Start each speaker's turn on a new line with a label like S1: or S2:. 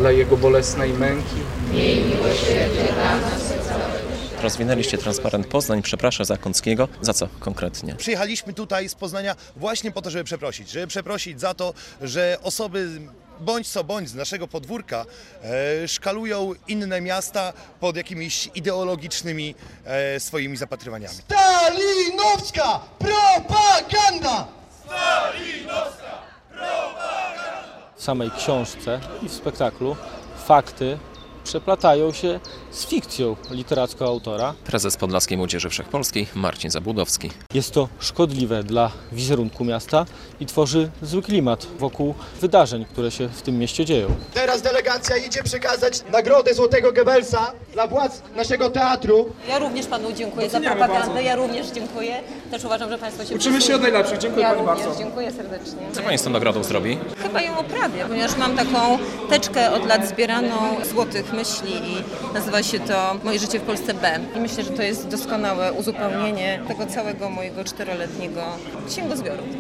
S1: dla Jego bolesnej męki.
S2: Rozwinęliście transparent Poznań przeprasza za Kąckiego. Za co konkretnie?
S3: Przyjechaliśmy tutaj z Poznania właśnie po to, żeby przeprosić za to, że osoby bądź co bądź z naszego podwórka szkalują inne miasta pod jakimiś ideologicznymi swoimi zapatrywaniami.
S4: Stalinowska propaganda!
S5: W samej książce i w spektaklu fakty przeplatają się z fikcją literacką autora.
S2: Prezes Podlaskiej Młodzieży Wszechpolskiej Marcin Zabłudowski.
S5: Jest to szkodliwe dla wizerunku miasta i tworzy zły klimat wokół wydarzeń, które się w tym mieście dzieją.
S4: Teraz delegacja idzie przekazać nagrodę Złotego Goebbelsa dla władz naszego teatru.
S6: Ja również panu dziękuję za propagandę, ja również dziękuję. Też uważam, że państwo się
S1: Uczymy się od najlepszych. Dziękuję pani bardzo.
S6: Ja również dziękuję serdecznie.
S2: Co pani z tą nagrodą zrobi?
S6: Chyba ją oprawię, ponieważ mam taką teczkę od lat zbieraną złotych myśli i nazywa się to Moje życie w Polsce B. I myślę, że to jest doskonałe uzupełnienie tego całego mojego 4-letniego księgozbioru.